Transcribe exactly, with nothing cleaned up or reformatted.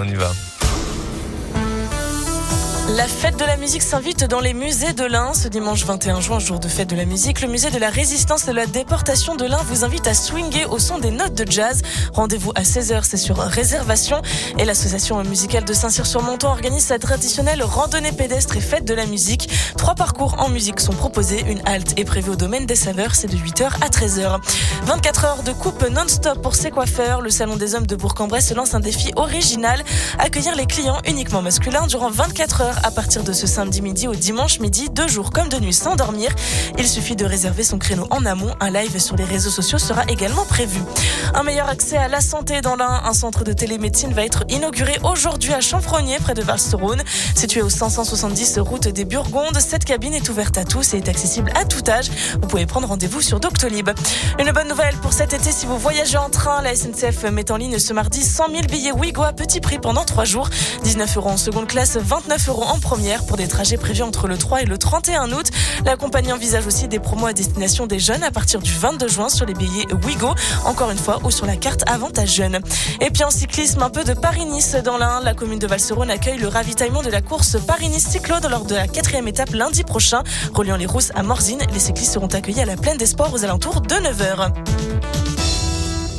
on y va. La fête de la musique s'invite dans les musées de l'Ain. Ce dimanche vingt et un juin, jour de fête de la musique, le musée de la résistance et de la déportation de l'Ain vous invite à swinguer au son des notes de jazz. Rendez-vous à seize heures, c'est sur réservation. Et l'association musicale de Saint-Cyr-sur-Monton organise sa traditionnelle randonnée pédestre et fête de la musique. Trois parcours en musique sont proposés. Une halte est prévue au domaine des saveurs, c'est de huit heures à treize heures. vingt-quatre heures de coupe non-stop pour ses coiffeurs. Le Salon des Hommes de Bourg-en-Bresse se lance un défi original. Accueillir les clients uniquement masculins durant vingt-quatre heures. À partir de ce samedi midi au dimanche midi, deux jours comme de nuit sans dormir. Il suffit de réserver son créneau en amont. Un live sur les réseaux sociaux sera également prévu. Un meilleur accès à la santé dans l'Ain. Un centre de télémédecine va être inauguré aujourd'hui à Chanfrognier, près de Val-sur-Rhône. Situé au cinq cent soixante-dix route des Burgondes, cette cabine est ouverte à tous et est accessible à tout âge. Vous pouvez prendre rendez-vous sur Doctolib. Une bonne nouvelle pour cet été, si vous voyagez en train, la S N C F met en ligne ce mardi cent mille billets Ouigo à petit prix pendant trois jours. dix-neuf euros en seconde classe, vingt-neuf euros en première pour des trajets prévus entre le trois et le trente et un août. La compagnie envisage aussi des promos à destination des jeunes à partir du vingt-deux juin sur les billets Ouigo, encore une fois, ou sur la carte Avantage Jeunes. Et puis en cyclisme, un peu de Paris-Nice dans l'Ain. La commune de Val-sur-Rhône accueille le ravitaillement de la course Paris-Nice Cyclode lors de la quatrième étape lundi prochain. Reliant les Rousses à Morzine, les cyclistes seront accueillis à la Plaine des Sports aux alentours de neuf heures.